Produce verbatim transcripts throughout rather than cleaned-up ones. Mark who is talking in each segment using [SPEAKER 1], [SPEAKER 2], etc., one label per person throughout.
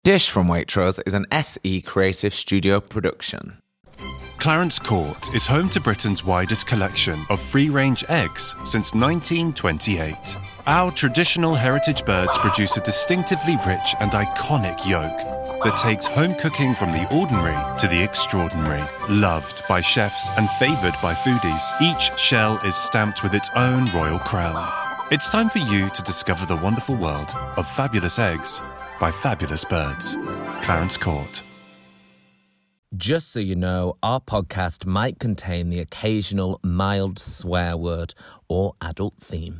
[SPEAKER 1] Dish from Waitrose is an S E Creative Studio production.
[SPEAKER 2] Clarence Court is home to Britain's widest collection of free-range eggs since nineteen twenty-eight. Our traditional heritage birds produce a distinctively rich and iconic yolk that takes home cooking from the ordinary to the extraordinary. Loved by chefs and favoured by foodies, each shell is stamped with its own royal crown. It's time for you to discover the wonderful world of fabulous eggs by fabulous birds. Clarence Court.
[SPEAKER 1] Just so you know, our podcast might contain the occasional mild swear word or adult theme.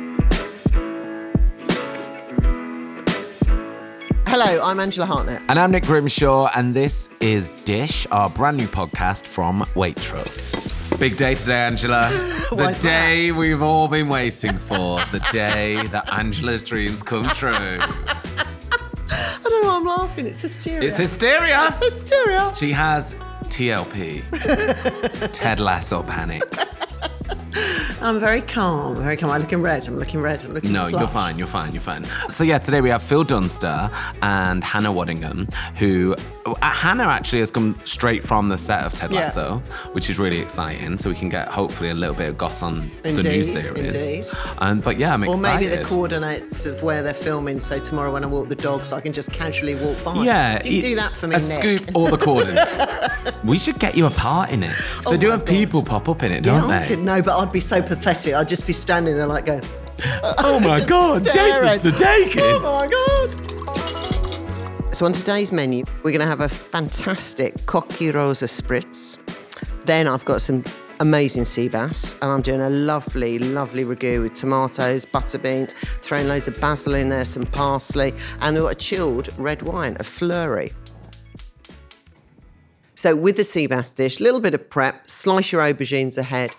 [SPEAKER 3] Hello, I'm Angela Hartnett.
[SPEAKER 1] And I'm Nick Grimshaw, and this is Dish, our brand new podcast from Waitrose. Big day today, Angela. The day that? we've all been waiting for. The day that Angela's dreams come true.
[SPEAKER 3] I don't know why I'm laughing. It's hysteria.
[SPEAKER 1] It's hysteria.
[SPEAKER 3] It's hysteria.
[SPEAKER 1] She has T L P. Ted Lasso panic.
[SPEAKER 3] I'm very calm, very calm. I'm looking red, I'm looking red, I'm looking
[SPEAKER 1] No,
[SPEAKER 3] flush.
[SPEAKER 1] you're fine, you're fine, you're fine. So yeah, today we have Phil Dunster and Hannah Waddingham, who... Uh, Hannah actually has come straight from the set of Ted Lasso, yeah. which is really exciting, so we can get hopefully a little bit of goss on
[SPEAKER 3] indeed,
[SPEAKER 1] the new series.
[SPEAKER 3] Indeed,
[SPEAKER 1] um, But yeah, I'm excited.
[SPEAKER 3] Or maybe the coordinates of where they're filming, so tomorrow when I walk the dogs, I can just casually walk by.
[SPEAKER 1] Yeah.
[SPEAKER 3] You can do that for me,
[SPEAKER 1] a
[SPEAKER 3] Nick.
[SPEAKER 1] scoop all the coordinates. We should get you a part in it. So
[SPEAKER 3] oh
[SPEAKER 1] they do have
[SPEAKER 3] God.
[SPEAKER 1] people pop up in it,
[SPEAKER 3] yeah,
[SPEAKER 1] don't
[SPEAKER 3] I
[SPEAKER 1] they?
[SPEAKER 3] could, no, but I'd be so pathetic. I'd just be standing there like going...
[SPEAKER 1] Oh my God, Jason Sudeikis.
[SPEAKER 3] Oh my God. So on today's menu, we're going to have a fantastic Cocchi Rosa spritz. Then I've got some amazing sea bass, and I'm doing a lovely, lovely ragu with tomatoes, butter beans, throwing loads of basil in there, some parsley, and we've got a chilled red wine, a flurry. So with the sea bass dish, a little bit of prep, slice your aubergines ahead.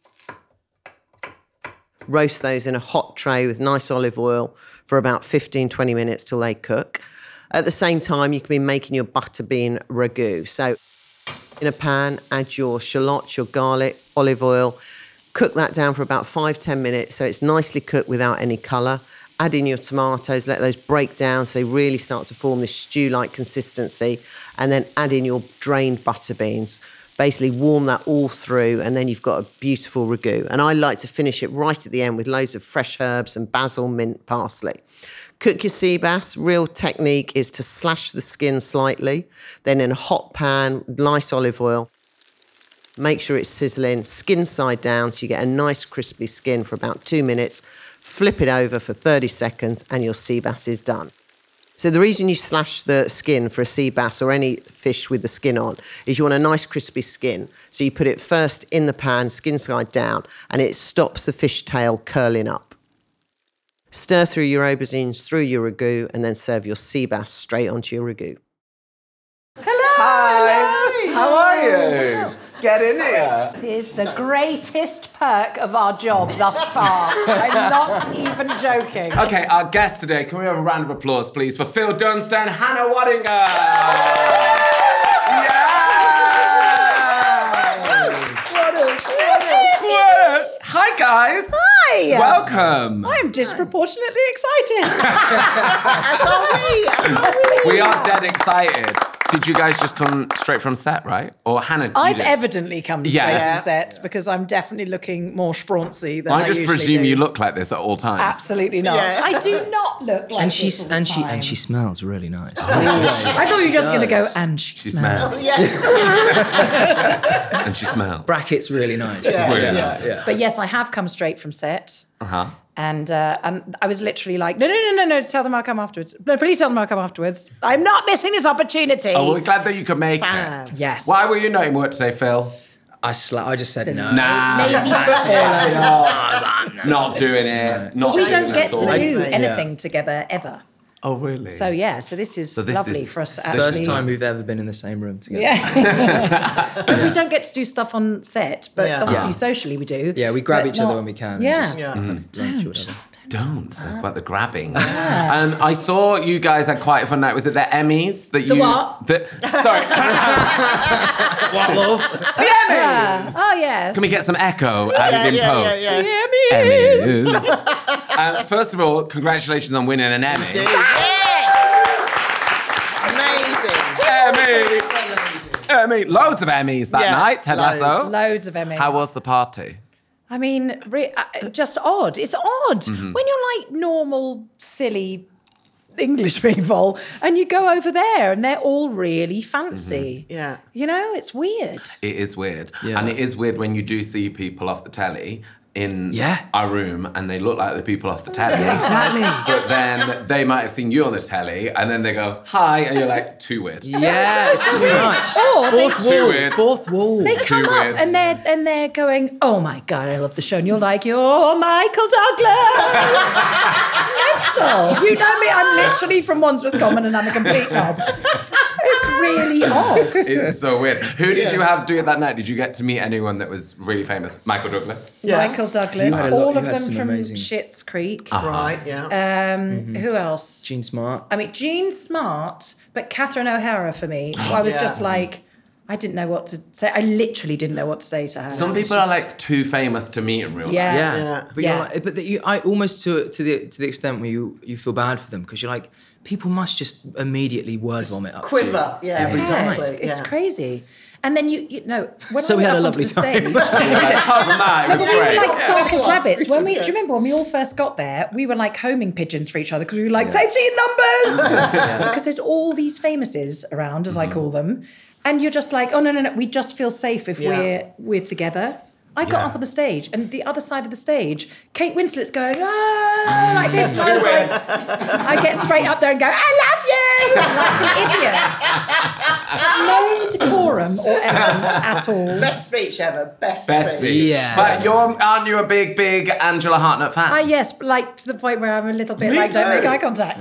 [SPEAKER 3] Roast those in a hot tray with nice olive oil for about fifteen, twenty minutes till they cook. At the same time, you can be making your butter bean ragu. So in a pan, add your shallots, your garlic, olive oil. Cook that down for about five, ten minutes so it's nicely cooked without any colour. Add in your tomatoes, let those break down so they really start to form this stew-like consistency. And then add in your drained butter beans. Basically warm that all through, and then you've got a beautiful ragu. And I like to finish it right at the end with loads of fresh herbs and basil, mint, parsley. Cook your sea bass. Real technique is to slash the skin slightly, then in a hot pan, nice olive oil. Make sure it's sizzling, skin side down, so you get a nice crispy skin for about two minutes. Flip it over for thirty seconds, and your sea bass is done. So the reason you slash the skin for a sea bass or any fish with the skin on is you want a nice crispy skin. So you put it first in the pan, skin side down, and it stops the fish tail curling up. Stir through your aubergines, through your ragu, and then serve your sea bass straight onto your ragu.
[SPEAKER 4] Hello!
[SPEAKER 1] Hi! How are you? Get in here.
[SPEAKER 4] It is the greatest perk of our job thus far. I'm not even joking.
[SPEAKER 1] Okay, our guest today, can we have a round of applause, please, for Phil Dunster and Hannah Waddingham? Yeah! What a, what a, what a. Hi, guys.
[SPEAKER 4] Hi.
[SPEAKER 1] Welcome.
[SPEAKER 4] I am disproportionately excited.
[SPEAKER 3] As are we, as are we.
[SPEAKER 1] We are dead excited. Did you guys just come straight from set, right? Or Hannah?
[SPEAKER 4] I've
[SPEAKER 1] did.
[SPEAKER 4] evidently come straight
[SPEAKER 1] Yeah.
[SPEAKER 4] from set because I'm definitely looking more sprawnsy than
[SPEAKER 1] I
[SPEAKER 4] I
[SPEAKER 1] just
[SPEAKER 4] usually
[SPEAKER 1] presume
[SPEAKER 4] do.
[SPEAKER 1] you look like this at all times.
[SPEAKER 4] Absolutely not.
[SPEAKER 3] Yeah.
[SPEAKER 4] I do not look like
[SPEAKER 5] And
[SPEAKER 4] this
[SPEAKER 5] she's
[SPEAKER 4] all the
[SPEAKER 5] and she
[SPEAKER 4] time.
[SPEAKER 5] and she smells really nice.
[SPEAKER 4] I thought you were just going to go, and she,
[SPEAKER 1] She
[SPEAKER 4] smells.
[SPEAKER 1] smells.
[SPEAKER 3] Yeah.
[SPEAKER 1] And she smells.
[SPEAKER 5] Brackets really nice.
[SPEAKER 3] Yeah,
[SPEAKER 1] Really
[SPEAKER 3] yeah.
[SPEAKER 1] nice.
[SPEAKER 5] yeah.
[SPEAKER 4] But yes, I have come straight from set.
[SPEAKER 1] Uh-huh.
[SPEAKER 4] And uh, and I was literally like, no, no, no, no, no, tell them I'll come afterwards. No, please tell them I'll come afterwards. I'm not missing this opportunity.
[SPEAKER 1] Oh, well, we're glad that you could make
[SPEAKER 3] Fab.
[SPEAKER 1] it.
[SPEAKER 4] Yes.
[SPEAKER 1] Why were you not in work today, Phil?
[SPEAKER 5] I sla- I just said no.
[SPEAKER 1] Nah.
[SPEAKER 4] Lazy footballer.
[SPEAKER 1] Not, not doing it. Not
[SPEAKER 4] We
[SPEAKER 1] doing
[SPEAKER 4] don't
[SPEAKER 1] it
[SPEAKER 4] get
[SPEAKER 1] at
[SPEAKER 4] to
[SPEAKER 1] all.
[SPEAKER 4] do
[SPEAKER 3] Yeah.
[SPEAKER 4] anything together ever.
[SPEAKER 1] Oh, really?
[SPEAKER 4] So yeah, so this is
[SPEAKER 1] So this
[SPEAKER 4] lovely
[SPEAKER 1] is
[SPEAKER 4] for us to
[SPEAKER 1] the
[SPEAKER 4] actually.
[SPEAKER 5] First time we've ever been in the same room together.
[SPEAKER 4] Yeah. Because we don't get to do stuff on set, but
[SPEAKER 3] Yeah.
[SPEAKER 4] obviously
[SPEAKER 5] Yeah.
[SPEAKER 4] socially we do.
[SPEAKER 5] Yeah, we grab
[SPEAKER 4] but
[SPEAKER 5] each other
[SPEAKER 4] not-
[SPEAKER 5] when we can. and
[SPEAKER 4] Yeah.
[SPEAKER 5] just
[SPEAKER 3] Yeah.
[SPEAKER 5] lunch or whatever.
[SPEAKER 1] Don't say about the grabbing. Um, I saw you guys had quite a fun night. Was it the Emmys that you?
[SPEAKER 4] The what?
[SPEAKER 1] The, sorry.
[SPEAKER 5] What, love?
[SPEAKER 1] The Emmys.
[SPEAKER 4] Oh yes.
[SPEAKER 1] Can we get some echo added in
[SPEAKER 3] yeah,
[SPEAKER 1] post?
[SPEAKER 3] yeah,
[SPEAKER 4] The
[SPEAKER 3] yeah.
[SPEAKER 4] Emmys.
[SPEAKER 1] Emmys. um, first of all, congratulations on winning an Emmy.
[SPEAKER 3] Yes! Amazing.
[SPEAKER 1] Emmy! Emmy! Loads of Emmys that
[SPEAKER 3] Yeah,
[SPEAKER 1] night, Ted
[SPEAKER 3] loads.
[SPEAKER 1] Lasso.
[SPEAKER 4] Loads of Emmys.
[SPEAKER 1] How was the party?
[SPEAKER 4] I mean, re- uh, just odd. It's odd
[SPEAKER 1] Mm-hmm.
[SPEAKER 4] when you're like normal, silly English people, and you go over there, and they're all really fancy.
[SPEAKER 1] Mm-hmm.
[SPEAKER 3] Yeah.
[SPEAKER 4] You know, it's weird.
[SPEAKER 1] It is weird.
[SPEAKER 5] Yeah.
[SPEAKER 1] And it is weird when you do see people off the telly in
[SPEAKER 5] Yeah.
[SPEAKER 1] our room and they look like the people off the telly.
[SPEAKER 5] Exactly.
[SPEAKER 1] But then they might have seen you on the telly and then they go, hi, and you're like, too weird.
[SPEAKER 5] Yeah, it's too much.
[SPEAKER 4] Or they,
[SPEAKER 5] Fourth
[SPEAKER 1] Too
[SPEAKER 5] wall.
[SPEAKER 1] weird.
[SPEAKER 5] Fourth wall.
[SPEAKER 4] they come
[SPEAKER 1] Too
[SPEAKER 4] up
[SPEAKER 1] weird.
[SPEAKER 4] and they're and they're going, oh my god, I love the show, and you're like, you're Michael Douglas. It's mental. You know me. I'm literally from Wandsworth Common, and I'm a complete knob. It's really odd.
[SPEAKER 1] It's so weird. Who did you have do it that night? Did you get to meet anyone that was really famous? Michael Douglas?
[SPEAKER 3] Yeah.
[SPEAKER 4] Michael Douglas,
[SPEAKER 5] You had a lot-
[SPEAKER 4] all
[SPEAKER 5] you
[SPEAKER 4] of
[SPEAKER 5] had
[SPEAKER 4] them
[SPEAKER 5] some
[SPEAKER 4] from
[SPEAKER 5] amazing-
[SPEAKER 4] Schitt's Creek.
[SPEAKER 3] Right, yeah.
[SPEAKER 4] Um, Who else?
[SPEAKER 5] Gene Smart.
[SPEAKER 4] I mean, Jean Smart, but Catherine O'Hara for me. I was
[SPEAKER 3] Yeah.
[SPEAKER 4] just like, I didn't know what to say. I literally didn't know what to say to her.
[SPEAKER 1] Some people are like too famous to meet in real
[SPEAKER 4] Yeah.
[SPEAKER 1] life.
[SPEAKER 5] Yeah,
[SPEAKER 3] Yeah.
[SPEAKER 5] but
[SPEAKER 4] Yeah.
[SPEAKER 5] you're like, but the, you, I almost to to the to the extent where you you feel bad for them because you're like, people must just immediately word vomit up
[SPEAKER 3] quiver,
[SPEAKER 5] to you
[SPEAKER 3] yeah.
[SPEAKER 5] every
[SPEAKER 4] Yeah,
[SPEAKER 5] time.
[SPEAKER 4] it's, it's
[SPEAKER 3] yeah.
[SPEAKER 4] crazy. And then you, you know, when
[SPEAKER 5] So
[SPEAKER 4] I
[SPEAKER 5] we
[SPEAKER 4] went
[SPEAKER 5] had a
[SPEAKER 4] up onto
[SPEAKER 5] lovely
[SPEAKER 4] the stage,
[SPEAKER 1] Apart from that, it was
[SPEAKER 4] we were
[SPEAKER 1] great.
[SPEAKER 4] like startled
[SPEAKER 3] Yeah.
[SPEAKER 4] rabbits. When we, do
[SPEAKER 3] Yeah.
[SPEAKER 4] you remember when we all first got there? We were like homing pigeons for each other because we were like, safety in numbers! Because there's all these famouses around, as I call them. And you're just like, oh, no, no, no, we just feel safe if
[SPEAKER 3] Yeah.
[SPEAKER 4] we're we're together. I got
[SPEAKER 1] Yeah.
[SPEAKER 4] up on the stage, and the other side of the stage, Kate Winslet's going, ah, like this. And I was like, I get straight up there and go, I love you! Like an idiot. No decorum or elegance at all.
[SPEAKER 3] Best speech ever. Best,
[SPEAKER 1] Best
[SPEAKER 3] speech.
[SPEAKER 1] speech.
[SPEAKER 5] Yeah.
[SPEAKER 1] But you're, aren't you a big, big Angela Hartnett fan?
[SPEAKER 4] Ah, yes, but like to the point where I'm a little bit
[SPEAKER 1] Me
[SPEAKER 4] like, don't
[SPEAKER 1] too.
[SPEAKER 4] make eye contact.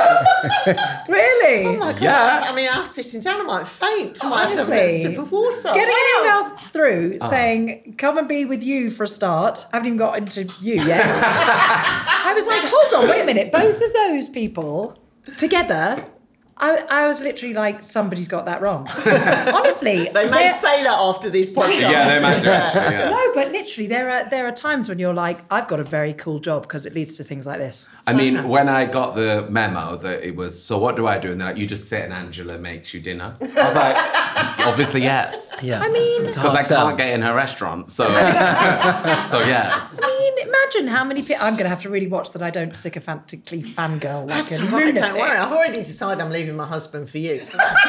[SPEAKER 4] really?
[SPEAKER 3] Oh my God.
[SPEAKER 1] Yeah.
[SPEAKER 3] I mean, I was sitting down, I might faint. I might have to have a
[SPEAKER 4] Honestly.
[SPEAKER 3] sip of water.
[SPEAKER 4] Getting
[SPEAKER 3] Wow.
[SPEAKER 4] an email through saying, come and be with you for a start. I haven't even got into you yet. I was like, hold on, wait a minute. Both of those people together, I, I was literally like, somebody's got that wrong. Honestly.
[SPEAKER 3] They may
[SPEAKER 4] there-
[SPEAKER 3] say that after these podcasts.
[SPEAKER 1] Yeah, they might do actually, yeah.
[SPEAKER 4] No, but literally, there are there are times when you're like, I've got a very cool job because it leads to things like this.
[SPEAKER 1] I mean, when I got the memo that it was, so what do I do? And they're like, you just sit and Angela makes you dinner. I was like, obviously yes.
[SPEAKER 5] Yeah,
[SPEAKER 4] I mean-
[SPEAKER 5] it's a
[SPEAKER 1] Because
[SPEAKER 5] hard
[SPEAKER 1] I
[SPEAKER 5] sell.
[SPEAKER 1] can't get in her restaurant, so so yes.
[SPEAKER 4] I mean, imagine how many people. I'm going to have to really watch that I don't sycophantically fangirl like
[SPEAKER 3] That's
[SPEAKER 4] a
[SPEAKER 3] right,
[SPEAKER 4] lunatic.
[SPEAKER 3] don't worry. I've already decided I'm leaving my husband for you. So that's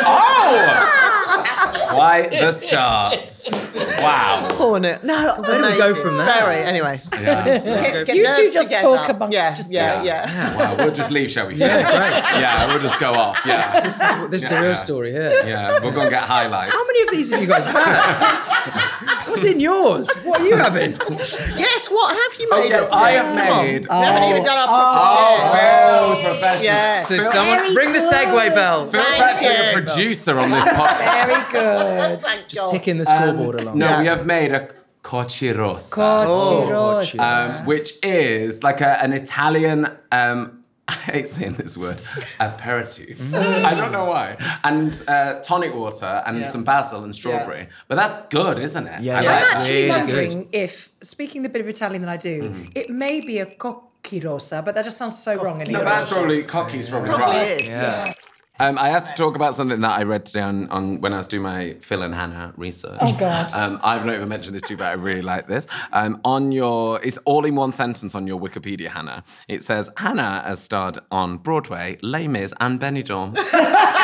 [SPEAKER 1] Oh! Quite the start. Wow.
[SPEAKER 3] Hornet. No,
[SPEAKER 5] where do we go
[SPEAKER 3] amazing.
[SPEAKER 5] from there?
[SPEAKER 3] Very. Anyway.
[SPEAKER 1] Yeah.
[SPEAKER 3] Get, get
[SPEAKER 4] You two
[SPEAKER 3] nerves
[SPEAKER 4] just
[SPEAKER 3] together.
[SPEAKER 4] talk amongst
[SPEAKER 3] yeah,
[SPEAKER 4] just-
[SPEAKER 3] yeah,
[SPEAKER 1] Yeah.
[SPEAKER 3] yeah.
[SPEAKER 1] Wow, we'll just leave, shall we?
[SPEAKER 5] Yeah, great.
[SPEAKER 1] Yeah, we'll just go off. Yeah.
[SPEAKER 5] This is, this is the
[SPEAKER 1] Yeah.
[SPEAKER 5] real story here.
[SPEAKER 1] Yeah, we're going to get highlights.
[SPEAKER 5] How many of these have you guys had? What's in yours? What are you having?
[SPEAKER 3] Yes, what have you made
[SPEAKER 1] Okay,
[SPEAKER 3] us?
[SPEAKER 1] I
[SPEAKER 3] Sam?
[SPEAKER 1] have
[SPEAKER 3] Come on.
[SPEAKER 1] made-
[SPEAKER 3] We haven't even done our proper
[SPEAKER 1] Oh,
[SPEAKER 3] cheers.
[SPEAKER 1] very professional.
[SPEAKER 3] Yes.
[SPEAKER 5] So
[SPEAKER 1] Phil-
[SPEAKER 5] someone
[SPEAKER 4] Very
[SPEAKER 5] bring the
[SPEAKER 4] good.
[SPEAKER 5] Segway bell.
[SPEAKER 1] Phil's
[SPEAKER 3] Thank
[SPEAKER 1] actually a
[SPEAKER 3] you.
[SPEAKER 1] producer on this podcast.
[SPEAKER 4] Very good.
[SPEAKER 3] Thank
[SPEAKER 5] Just
[SPEAKER 3] God.
[SPEAKER 5] ticking the scoreboard along.
[SPEAKER 1] No,
[SPEAKER 3] Yeah.
[SPEAKER 1] we have made a coccirosa.
[SPEAKER 4] Cochirosa.
[SPEAKER 1] um, which is like a, an Italian, um, I hate saying this word, aperitif. I don't know why. And uh, tonic water and
[SPEAKER 3] Yeah.
[SPEAKER 1] some basil and strawberry. But that's good, isn't it?
[SPEAKER 5] Yeah,
[SPEAKER 1] I
[SPEAKER 5] yeah.
[SPEAKER 1] like
[SPEAKER 4] I'm
[SPEAKER 1] that.
[SPEAKER 4] actually
[SPEAKER 5] Really
[SPEAKER 4] wondering if, speaking the bit of Italian that I do,
[SPEAKER 1] Mm-hmm.
[SPEAKER 4] it may be a cocchirosa, but that just sounds so wrong in
[SPEAKER 1] No,
[SPEAKER 4] English.
[SPEAKER 1] that's probably, cocky's probably
[SPEAKER 3] Probably
[SPEAKER 1] right.
[SPEAKER 3] is.
[SPEAKER 5] Yeah.
[SPEAKER 1] Um, I have to talk about something that I read today on, on when I was doing my Phil and Hannah research.
[SPEAKER 4] Oh, God.
[SPEAKER 1] Um, I've not even mentioned this to you, but I really like this. Um, on your, it's all in one sentence on your Wikipedia, Hannah. It says Hannah has starred on Broadway, Les Mis, and Benidorm. And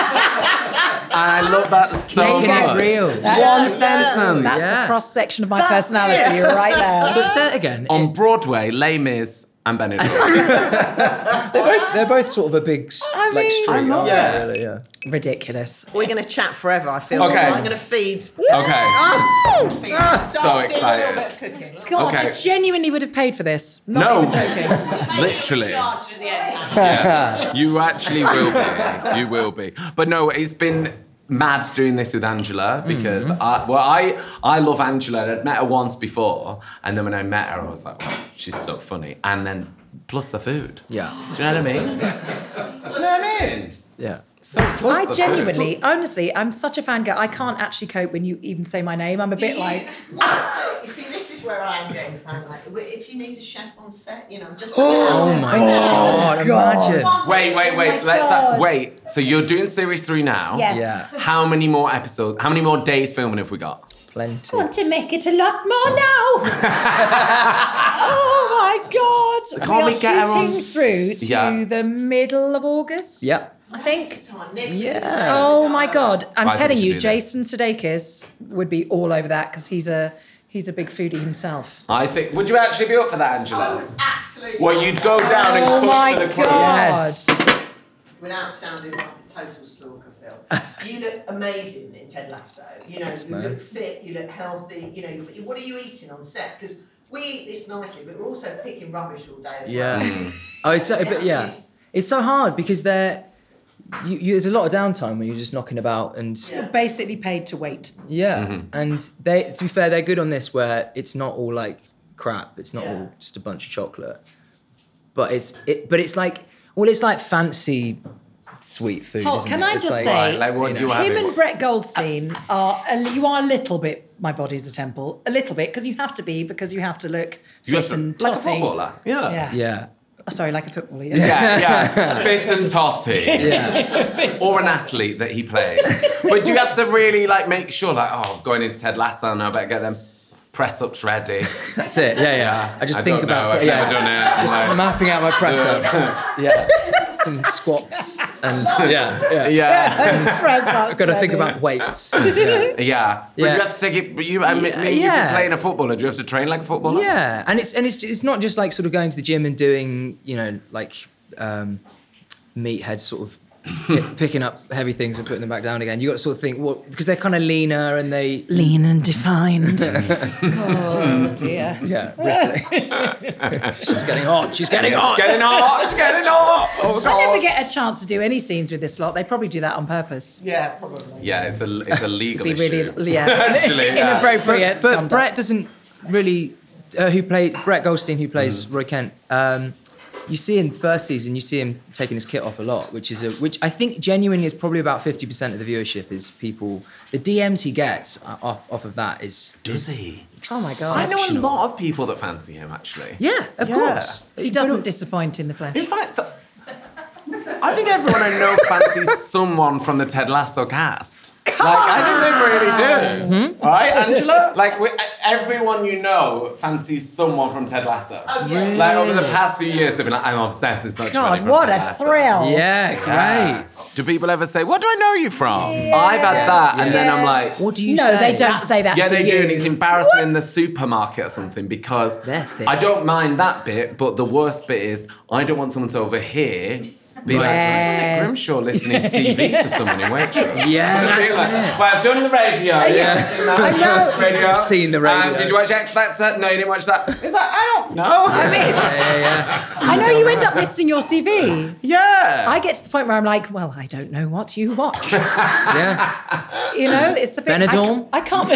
[SPEAKER 1] I love that so
[SPEAKER 5] Making it
[SPEAKER 1] much.
[SPEAKER 5] real.
[SPEAKER 1] One sentence.
[SPEAKER 4] That's
[SPEAKER 5] Yeah.
[SPEAKER 4] a cross section of my
[SPEAKER 3] That's
[SPEAKER 4] personality
[SPEAKER 3] it.
[SPEAKER 4] right there.
[SPEAKER 5] So say it again.
[SPEAKER 1] On
[SPEAKER 5] It-
[SPEAKER 1] Broadway, Les Mis, and Benidorm.
[SPEAKER 5] they're both they're both sort of a big s-
[SPEAKER 4] I
[SPEAKER 5] like
[SPEAKER 4] mean-
[SPEAKER 5] street.
[SPEAKER 4] I love
[SPEAKER 5] aren't
[SPEAKER 3] it.
[SPEAKER 5] they, really? Yeah.
[SPEAKER 4] Ridiculous.
[SPEAKER 3] We're going to chat forever, I feel.
[SPEAKER 1] Okay.
[SPEAKER 3] So I'm going to feed.
[SPEAKER 1] Okay.
[SPEAKER 3] feed.
[SPEAKER 1] So
[SPEAKER 3] Start doing a little
[SPEAKER 1] excited.
[SPEAKER 3] bit of cooking.
[SPEAKER 4] God,
[SPEAKER 1] Okay.
[SPEAKER 4] I genuinely would have paid for this. Not
[SPEAKER 1] No.
[SPEAKER 4] even joking.
[SPEAKER 1] Literally.
[SPEAKER 3] Charged at the end.
[SPEAKER 1] Yeah, you actually will be. You will be. But no, it's been mad doing this with Angela because I, well, I I love Angela. I'd met her once before, and then when I met her, I was like, wow, she's so funny. And then plus the food.
[SPEAKER 5] Yeah.
[SPEAKER 1] Do you know what I mean? Do you know what I mean?
[SPEAKER 5] Yeah.
[SPEAKER 1] So plus
[SPEAKER 4] I
[SPEAKER 1] the
[SPEAKER 4] genuinely,
[SPEAKER 1] food.
[SPEAKER 4] honestly, I'm such a fangirl. I can't actually cope when you even say my name. I'm a bit like,
[SPEAKER 3] You see, this is is where I am getting found. Like, if you need a chef on set, you know, just.
[SPEAKER 5] Oh my god! Imagine.
[SPEAKER 1] Wait, wait, wait.
[SPEAKER 4] Oh my
[SPEAKER 1] Let's uh,
[SPEAKER 4] God.
[SPEAKER 1] wait. So you're doing series three now.
[SPEAKER 4] Yes.
[SPEAKER 5] Yeah.
[SPEAKER 1] How many more episodes? How many more days filming have we got?
[SPEAKER 5] Plenty.
[SPEAKER 4] I want to make it a lot more now. Oh my God!
[SPEAKER 1] Can't
[SPEAKER 4] we
[SPEAKER 1] we
[SPEAKER 4] are
[SPEAKER 1] get her
[SPEAKER 4] shooting
[SPEAKER 1] on-
[SPEAKER 4] through to
[SPEAKER 1] Yeah.
[SPEAKER 4] the middle of August.
[SPEAKER 5] Yep.
[SPEAKER 4] I think.
[SPEAKER 5] Yeah.
[SPEAKER 4] Oh my God! I'm
[SPEAKER 1] I think
[SPEAKER 4] telling
[SPEAKER 1] we should
[SPEAKER 4] you,
[SPEAKER 1] do this.
[SPEAKER 4] Jason Sudeikis would be all over that because he's a he's a big foodie himself.
[SPEAKER 1] I think. Would you actually be up for that, Angela?
[SPEAKER 3] Oh, absolutely.
[SPEAKER 1] Well, you'd go down and
[SPEAKER 4] Oh
[SPEAKER 1] cook
[SPEAKER 4] my
[SPEAKER 1] for the crew.
[SPEAKER 4] God!
[SPEAKER 5] Yes.
[SPEAKER 3] Without sounding like a total stalker, Phil, you look amazing in Ted Lasso. You know, you
[SPEAKER 5] man.
[SPEAKER 3] look fit, you look healthy. You know, you, what are you eating on set? Because we eat this nicely, but we're also picking rubbish all day as
[SPEAKER 5] Yeah.
[SPEAKER 3] well.
[SPEAKER 5] Oh, it's so, but yeah, it's so hard because they're. You, you, there's a lot of downtime when you're just knocking about and
[SPEAKER 4] You're basically paid to wait.
[SPEAKER 5] yeah, and they to be fair they're good on this where it's not all like crap. It's not
[SPEAKER 3] Yeah.
[SPEAKER 5] all just a bunch of chocolate, but it's it. But it's like well, it's like fancy sweet food.
[SPEAKER 4] Paul,
[SPEAKER 5] isn't
[SPEAKER 4] can
[SPEAKER 5] it?
[SPEAKER 4] I
[SPEAKER 5] It's
[SPEAKER 4] just
[SPEAKER 5] like,
[SPEAKER 4] say-
[SPEAKER 1] Right, like what
[SPEAKER 5] You
[SPEAKER 1] do
[SPEAKER 5] know.
[SPEAKER 1] you have?
[SPEAKER 4] Him
[SPEAKER 1] in-
[SPEAKER 4] and Brett Goldstein are a, you are a little bit. My body's a temple, a little bit because you have to be because you have to look
[SPEAKER 1] You have
[SPEAKER 4] fit
[SPEAKER 1] to-
[SPEAKER 4] and
[SPEAKER 1] like a
[SPEAKER 4] totty.
[SPEAKER 1] footballer. Yeah.
[SPEAKER 4] Yeah.
[SPEAKER 5] Yeah,
[SPEAKER 4] Oh, sorry, like a footballer. Yeah.
[SPEAKER 1] Yeah, yeah. Fit and totty.
[SPEAKER 5] yeah,
[SPEAKER 1] Or an athlete that he played. But do you have to really like make sure, like, oh, going into Ted Lasso, now I better get them press ups ready.
[SPEAKER 5] that's it. Yeah, yeah. I just
[SPEAKER 1] I
[SPEAKER 5] think
[SPEAKER 1] don't know,
[SPEAKER 5] about
[SPEAKER 1] I've
[SPEAKER 5] yeah,
[SPEAKER 1] never done it.
[SPEAKER 5] just
[SPEAKER 1] Like-
[SPEAKER 5] mapping out my press ups. yeah, some squats and yeah, yeah.
[SPEAKER 1] Yeah.
[SPEAKER 5] I've got to think about weights. Yeah.
[SPEAKER 1] Yeah. But
[SPEAKER 5] Yeah.
[SPEAKER 1] you have to take it, but you, I mean,
[SPEAKER 5] Yeah,
[SPEAKER 1] if you're
[SPEAKER 5] yeah.
[SPEAKER 1] playing a footballer, do you have to train like a footballer?
[SPEAKER 5] Yeah, and it's and it's it's not just like sort of going to the gym and doing you know like um, meathead sort of pi- picking up heavy things and putting them back down again. You got to sort of think what because they're kind of leaner and they
[SPEAKER 4] Lean and defined. Oh dear.
[SPEAKER 5] yeah really. She's getting hot. She's getting hot.
[SPEAKER 1] She's getting hot. She's getting hot. Oh,
[SPEAKER 4] I never
[SPEAKER 1] God.
[SPEAKER 4] get a chance to do any scenes with this lot. They probably do that on purpose.
[SPEAKER 3] Yeah, probably.
[SPEAKER 1] Yeah, it's a, it's a legal
[SPEAKER 4] Be
[SPEAKER 1] issue.
[SPEAKER 4] really, yeah,
[SPEAKER 1] Actually, yeah.
[SPEAKER 4] inappropriate.
[SPEAKER 5] But, but
[SPEAKER 4] conduct.
[SPEAKER 5] Brett doesn't really. Uh, who played Brett Goldstein, who plays
[SPEAKER 1] Mm.
[SPEAKER 5] Roy Kent. Um, you see in first season, you see him taking his kit off a lot, which is a which I think genuinely is probably about fifty percent of the viewership is people. The D Ms he gets uh, off off of that is
[SPEAKER 1] Does
[SPEAKER 5] is
[SPEAKER 1] he?
[SPEAKER 4] Oh my God.
[SPEAKER 1] I know a
[SPEAKER 5] exceptional.
[SPEAKER 1] lot of people that fancy him, actually.
[SPEAKER 5] Yeah, of
[SPEAKER 1] Yeah.
[SPEAKER 5] course.
[SPEAKER 4] He doesn't disappoint in the flesh.
[SPEAKER 1] In fact, I think everyone I know fancies someone from the Ted Lasso cast. Like, I think they really do.
[SPEAKER 5] Mm-hmm.
[SPEAKER 1] Right, Angela? Like, we, everyone you know fancies someone from Ted Lasso.
[SPEAKER 3] Oh, yeah.
[SPEAKER 1] Like, over the past few years, they've been like, I'm obsessed with such
[SPEAKER 4] God,
[SPEAKER 1] from
[SPEAKER 4] what
[SPEAKER 1] Ted
[SPEAKER 4] a
[SPEAKER 1] Lasso.
[SPEAKER 4] thrill.
[SPEAKER 5] Yeah, great.
[SPEAKER 1] Yeah. Do people ever say, what do I know you from? I've had that, and then I'm like,
[SPEAKER 5] What do you
[SPEAKER 4] No,
[SPEAKER 5] say?
[SPEAKER 4] they don't say that
[SPEAKER 1] yeah,
[SPEAKER 4] to
[SPEAKER 1] they
[SPEAKER 4] you.
[SPEAKER 1] do, and it's embarrassing in the supermarket or something because
[SPEAKER 5] They're thick.
[SPEAKER 1] I don't mind that bit, but the worst bit is I don't want someone to overhear be like,
[SPEAKER 4] Yes.
[SPEAKER 1] Nick Grimshaw listening his C V to someone in Waitrose.
[SPEAKER 5] Yeah,
[SPEAKER 1] Be
[SPEAKER 5] that's
[SPEAKER 1] like,
[SPEAKER 5] it.
[SPEAKER 1] well, I've done the radio. Yeah,
[SPEAKER 4] I know.
[SPEAKER 1] radio.
[SPEAKER 5] I've seen the radio.
[SPEAKER 1] And did you watch X Factor? No, you didn't watch that. It's like I don't know.
[SPEAKER 4] I mean,
[SPEAKER 5] Yeah, yeah,
[SPEAKER 4] I know you end up listing your C V.
[SPEAKER 1] yeah.
[SPEAKER 4] I get to the point where I'm like, well, I don't know what you watch.
[SPEAKER 5] yeah. yeah.
[SPEAKER 4] You know, it's a bit. I
[SPEAKER 5] Benidorm?
[SPEAKER 4] ca- I can't.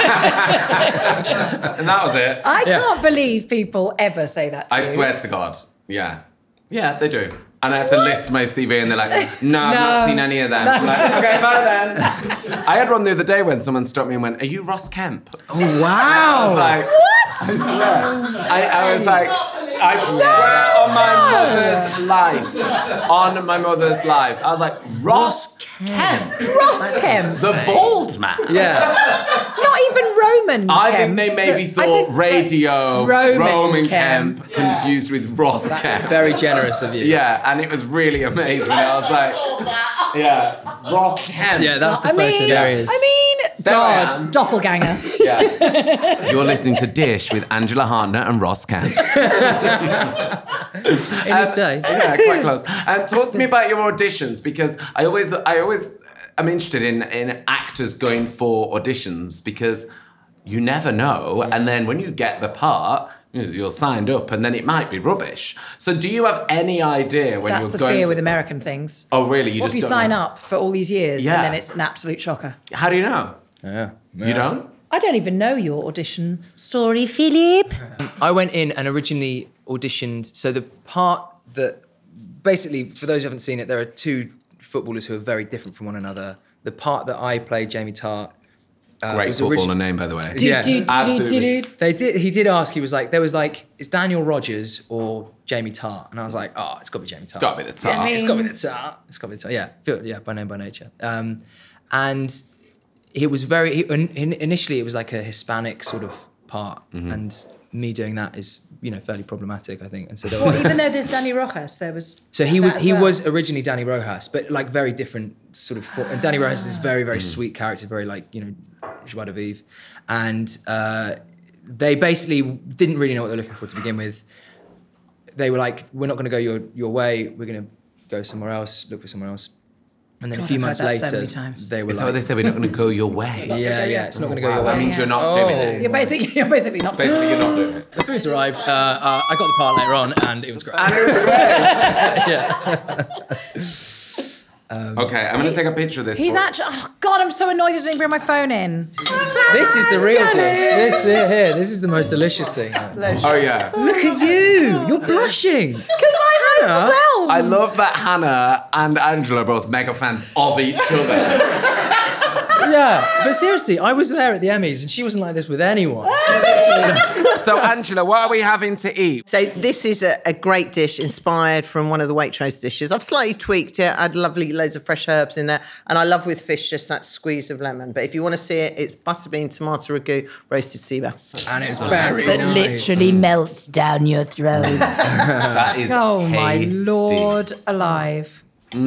[SPEAKER 1] and that was it.
[SPEAKER 4] I
[SPEAKER 5] Yeah.
[SPEAKER 4] can't believe people ever say that to
[SPEAKER 1] I
[SPEAKER 4] you.
[SPEAKER 1] swear to God. Yeah. Yeah, they do. And I have to list my C V and they're like, no, I've not
[SPEAKER 4] No.
[SPEAKER 1] seen any of them. I'm like, okay, bye then. I had one the other day when someone stopped me and went, are you Ross Kemp?
[SPEAKER 5] Oh
[SPEAKER 1] I was
[SPEAKER 5] wow.
[SPEAKER 1] like, what? I swear. I, I was like, I swear on my mother's life. On my mother's life. I was like, Ross Kemp?
[SPEAKER 4] Ross Kemp.
[SPEAKER 1] The bald man.
[SPEAKER 5] Yeah.
[SPEAKER 4] Not even Roman
[SPEAKER 1] I
[SPEAKER 4] Kemp.
[SPEAKER 1] think they maybe
[SPEAKER 4] I
[SPEAKER 1] thought
[SPEAKER 4] think-
[SPEAKER 1] radio
[SPEAKER 4] Roman
[SPEAKER 1] Roman
[SPEAKER 4] Kemp.
[SPEAKER 1] Kemp, confused with Ross Kemp.
[SPEAKER 5] Very generous of you.
[SPEAKER 1] Yeah, and it was really amazing. I was like, yeah, Ross Kemp.
[SPEAKER 5] Yeah, that's the
[SPEAKER 4] I
[SPEAKER 5] photo.
[SPEAKER 4] mean,
[SPEAKER 5] there he is.
[SPEAKER 4] I mean,
[SPEAKER 1] There I
[SPEAKER 4] God,
[SPEAKER 1] am.
[SPEAKER 4] doppelganger.
[SPEAKER 1] Yeah. You're listening to Dish with Angela Hartner and Ross Kemp.
[SPEAKER 5] in his day.
[SPEAKER 1] Yeah, quite close. Um, talk to me about your auditions because I always, I always, I'm interested in in actors going for auditions because you never know, and then when you get the part, you know, you're signed up, and then it might be rubbish. So, do you have any idea when
[SPEAKER 4] That's
[SPEAKER 1] you're
[SPEAKER 4] the
[SPEAKER 1] going?
[SPEAKER 4] fear
[SPEAKER 1] for-
[SPEAKER 4] with American things.
[SPEAKER 1] Oh, really? You
[SPEAKER 4] What
[SPEAKER 1] just
[SPEAKER 4] if you
[SPEAKER 1] don't
[SPEAKER 4] sign
[SPEAKER 1] know?
[SPEAKER 4] up for all these years
[SPEAKER 1] Yeah.
[SPEAKER 4] and then it's an absolute shocker?
[SPEAKER 1] How do you know?
[SPEAKER 5] Yeah.
[SPEAKER 1] You don't?
[SPEAKER 4] I don't even know your audition story, Philip.
[SPEAKER 5] I went in and originally auditioned. So the part that, basically, for those who haven't seen it, there are two footballers who are very different from one another. The part that I played, Jamie Tart, Uh, it
[SPEAKER 1] Great
[SPEAKER 5] was
[SPEAKER 1] footballer
[SPEAKER 5] origi-
[SPEAKER 1] name, by the way.
[SPEAKER 5] Yeah,
[SPEAKER 4] do, do, do,
[SPEAKER 1] absolutely.
[SPEAKER 4] do, do.
[SPEAKER 5] They did. He did ask. He was like, there was like, it's Daniel Rogers or Jamie Tart, and I was like, oh, it's got to be Jamie Tart.
[SPEAKER 1] Got to be the Tart.
[SPEAKER 5] Yeah, it's got to be the Tart. It's got to be the Tart. Yeah, feel- yeah, by name by nature. Um, and he was very. He, in, initially, it was like a Hispanic sort of part,
[SPEAKER 1] Mm-hmm.
[SPEAKER 5] and me doing that is, you know, fairly problematic, I think. And so, there
[SPEAKER 4] Well,
[SPEAKER 5] was,
[SPEAKER 4] even though there's Danny Rojas, there was.
[SPEAKER 5] so he was
[SPEAKER 4] that as
[SPEAKER 5] he
[SPEAKER 4] well.
[SPEAKER 5] was originally Danny Rojas, but like very different sort of. For, and Danny Rojas is this very very
[SPEAKER 1] Mm-hmm.
[SPEAKER 5] sweet character, very like you know, joie de vivre, and uh, they basically didn't really know what they were looking for to begin with. They were like, "We're not going to go your your way. We're going to go somewhere else. Look for somewhere else." And then
[SPEAKER 4] God,
[SPEAKER 5] a few
[SPEAKER 4] I've
[SPEAKER 5] months
[SPEAKER 4] heard that so
[SPEAKER 5] later,
[SPEAKER 4] many times.
[SPEAKER 5] they were
[SPEAKER 1] Is that
[SPEAKER 5] like,
[SPEAKER 1] what they said? We're not going to go your way.
[SPEAKER 5] "Yeah, yeah, it's not going to go
[SPEAKER 1] Wow,
[SPEAKER 5] your way."
[SPEAKER 1] that means you're not
[SPEAKER 5] Oh.
[SPEAKER 1] doing it.
[SPEAKER 4] You're basically, you're basically not.
[SPEAKER 1] Basically, you're not doing it.
[SPEAKER 5] The food's arrived. Uh, uh, I got the part later on, and it was great.
[SPEAKER 1] And it was great.
[SPEAKER 5] yeah.
[SPEAKER 1] Okay, I'm going to take a picture of this.
[SPEAKER 4] He's
[SPEAKER 1] for-
[SPEAKER 4] actually. Oh God, I'm so annoyed he didn't bring my phone in.
[SPEAKER 5] This is the real dish. This here, here, this is the most delicious thing.
[SPEAKER 1] Oh, yeah.
[SPEAKER 5] Look at you. You're blushing.
[SPEAKER 4] Because I'm
[SPEAKER 5] Hannah,
[SPEAKER 4] overwhelmed.
[SPEAKER 1] I love that Hannah and Angela are both mega fans of each other.
[SPEAKER 5] Yeah, but seriously, I was there at the Emmys, and she wasn't like this with anyone.
[SPEAKER 1] So, Angela, what are we having to eat?
[SPEAKER 3] So this is a, a great dish inspired from one of the Waitrose dishes. I've slightly tweaked it. I had lovely loads of fresh herbs in there. And I love with fish just that squeeze of lemon. But if you want to see it, it's butter bean, tomato ragu, roasted sea bass.
[SPEAKER 5] And it's very
[SPEAKER 6] That
[SPEAKER 5] nice.
[SPEAKER 6] literally melts down your throat.
[SPEAKER 1] That is
[SPEAKER 4] Oh my
[SPEAKER 1] tasty.
[SPEAKER 4] Lord alive.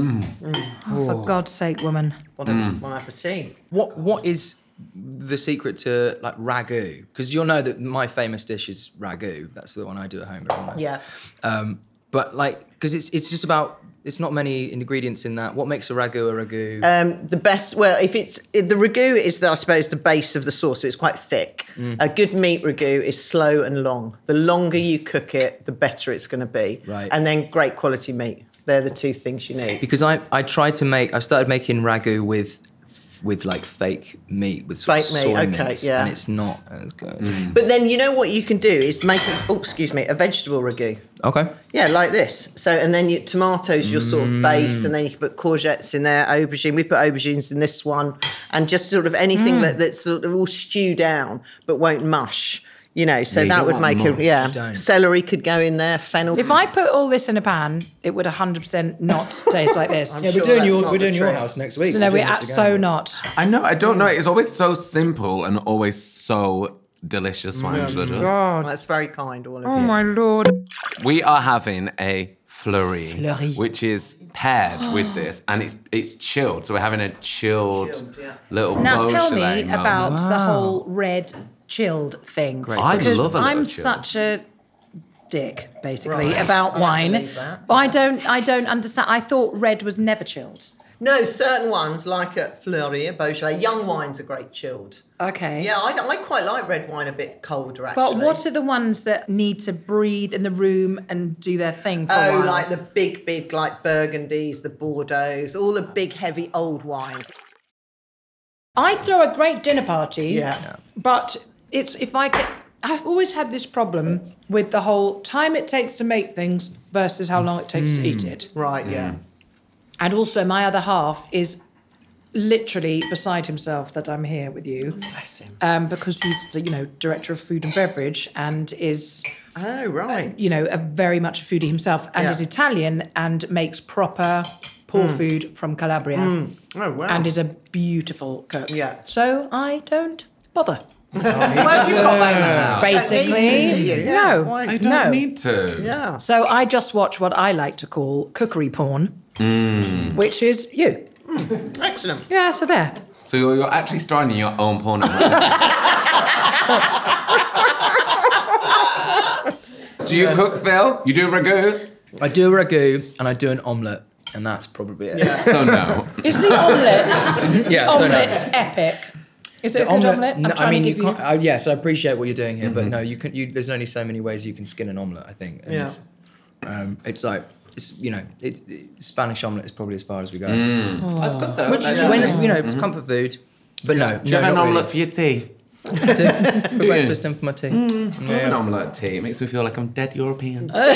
[SPEAKER 4] Oh, for God's sake, woman.
[SPEAKER 3] Bon, mm. bon appetit.
[SPEAKER 5] What What is the secret to like ragu? Because you'll know that my famous dish is ragu. That's the one I do at home. Everyone knows.
[SPEAKER 3] Yeah.
[SPEAKER 5] Um, but like, because it's it's just about. It's not many ingredients in that. What makes a ragu a ragu?
[SPEAKER 3] Um, the best, well, if it's, the ragu is, the, I suppose, the base of the sauce, so it's quite thick.
[SPEAKER 5] Mm.
[SPEAKER 3] A good meat ragu is slow and long. The longer you cook it, the better it's going to be.
[SPEAKER 5] Right.
[SPEAKER 3] And then great quality meat. They're the two things you need.
[SPEAKER 5] Because I I tried to make. I started making ragu with with like fake meat with sort of
[SPEAKER 3] Fake meat,
[SPEAKER 5] soy
[SPEAKER 3] okay,
[SPEAKER 5] mince,
[SPEAKER 3] yeah.
[SPEAKER 5] and it's not as good.
[SPEAKER 3] But then you know what you can do is make, a, oh, excuse me, a vegetable ragu.
[SPEAKER 5] Okay.
[SPEAKER 3] Yeah, like this. So, and then you, tomatoes, your sort of base, and then you can put courgettes in there, aubergine. We put aubergines in this one, and just sort of anything that, that's sort of all stew down but won't mush. You know, so
[SPEAKER 1] Yeah, you
[SPEAKER 3] that
[SPEAKER 1] don't
[SPEAKER 3] would
[SPEAKER 1] want
[SPEAKER 3] make a
[SPEAKER 1] mush,
[SPEAKER 3] yeah.
[SPEAKER 5] don't.
[SPEAKER 3] Celery could go in there. Fennel.
[SPEAKER 4] If I put all this in a pan, it would one hundred percent not taste like this.
[SPEAKER 3] I'm
[SPEAKER 5] Yeah,
[SPEAKER 3] sure
[SPEAKER 5] we're doing
[SPEAKER 3] that's
[SPEAKER 5] your
[SPEAKER 3] not
[SPEAKER 5] we're
[SPEAKER 3] the
[SPEAKER 5] doing your
[SPEAKER 3] trick.
[SPEAKER 5] house next week.
[SPEAKER 4] So no,
[SPEAKER 5] We're
[SPEAKER 4] we're
[SPEAKER 5] doing
[SPEAKER 4] at
[SPEAKER 5] this
[SPEAKER 4] so
[SPEAKER 5] again.
[SPEAKER 4] not.
[SPEAKER 1] I know, I don't know. It's always so simple and always so delicious what Angela does.
[SPEAKER 4] God.
[SPEAKER 3] That's very kind, all of
[SPEAKER 4] Oh
[SPEAKER 3] you.
[SPEAKER 4] my Lord.
[SPEAKER 1] We are having a flurry,
[SPEAKER 6] Flurry.
[SPEAKER 1] which is paired with this, and it's it's chilled. So we're having a chilled,
[SPEAKER 3] Chilled, yeah.
[SPEAKER 1] little
[SPEAKER 4] Now tell
[SPEAKER 1] Beaujolais
[SPEAKER 4] me
[SPEAKER 1] moment.
[SPEAKER 4] about the whole red chilled thing.
[SPEAKER 5] Great.
[SPEAKER 1] I
[SPEAKER 4] because
[SPEAKER 1] love a little
[SPEAKER 4] I'm
[SPEAKER 1] chilled.
[SPEAKER 4] such a dick, basically,
[SPEAKER 3] Right.
[SPEAKER 4] about
[SPEAKER 3] I
[SPEAKER 4] wine.
[SPEAKER 3] believe that.
[SPEAKER 4] But I don't I don't understand. I thought red was never chilled.
[SPEAKER 3] No, certain ones like at Fleury, at Beaujolais, young wines are great chilled.
[SPEAKER 4] Okay.
[SPEAKER 3] Yeah, I, I quite like red wine a bit colder, actually.
[SPEAKER 4] But what are the ones that need to breathe in the room and do their thing for a
[SPEAKER 3] Oh,
[SPEAKER 4] while?
[SPEAKER 3] like the big, big, like Burgundies, the Bordeaux, all the big, heavy old wines.
[SPEAKER 4] I throw a great dinner party.
[SPEAKER 3] Yeah.
[SPEAKER 4] But it's if I can. I've always had this problem with the whole time it takes to make things versus how long it takes to eat it.
[SPEAKER 3] Right, yeah.
[SPEAKER 4] And also, my other half is literally beside himself that I'm here with you.
[SPEAKER 3] Bless him.
[SPEAKER 4] Um, because he's, the, you know, director of food and beverage and is,
[SPEAKER 3] Oh, right.
[SPEAKER 4] you know, a very much a foodie himself and
[SPEAKER 3] Yeah.
[SPEAKER 4] is Italian and makes proper poor food from Calabria
[SPEAKER 3] Oh, wow.
[SPEAKER 4] and is a beautiful cook.
[SPEAKER 3] Yeah.
[SPEAKER 4] So I don't bother.
[SPEAKER 3] Well, have you got that now?
[SPEAKER 4] Basically,
[SPEAKER 3] Don't need to, do you? Yeah,
[SPEAKER 4] no.
[SPEAKER 3] why-
[SPEAKER 1] I don't
[SPEAKER 4] No.
[SPEAKER 1] need to.
[SPEAKER 3] Yeah.
[SPEAKER 4] So I just watch what I like to call cookery porn,
[SPEAKER 1] Mm.
[SPEAKER 4] which is you.
[SPEAKER 3] Excellent.
[SPEAKER 4] Yeah, so there.
[SPEAKER 1] So you're, you're actually starting your own porn. Do you cook, Phil? You do ragu?
[SPEAKER 5] I do a ragu and I do an omelette, and that's probably it. Yeah.
[SPEAKER 1] So no.
[SPEAKER 4] Is the omelette
[SPEAKER 5] yeah so no.
[SPEAKER 4] omelet's epic? Is it a
[SPEAKER 5] The
[SPEAKER 4] good
[SPEAKER 5] omelette-
[SPEAKER 4] omelette? I'm
[SPEAKER 5] no,
[SPEAKER 4] trying
[SPEAKER 5] I mean,
[SPEAKER 4] to
[SPEAKER 5] you
[SPEAKER 4] give you.
[SPEAKER 5] can't. Uh, yes, I appreciate what you're doing here, but no, you can. You, there's only so many ways you can skin an omelette. I think. And
[SPEAKER 3] Yeah.
[SPEAKER 5] Um, it's like it's you know, it's, it's Spanish omelette is probably as far as we go.
[SPEAKER 1] That's good though.
[SPEAKER 5] Which
[SPEAKER 1] That's
[SPEAKER 5] when
[SPEAKER 1] really-
[SPEAKER 5] you know, it's comfort food. But no,
[SPEAKER 1] Do you
[SPEAKER 5] no,
[SPEAKER 1] have an
[SPEAKER 5] not
[SPEAKER 1] omelette
[SPEAKER 5] really.
[SPEAKER 1] for your tea?
[SPEAKER 5] I do. For breakfast and for my tea.
[SPEAKER 1] I love an omelette tea. It makes me feel like I'm dead European.
[SPEAKER 3] Oh,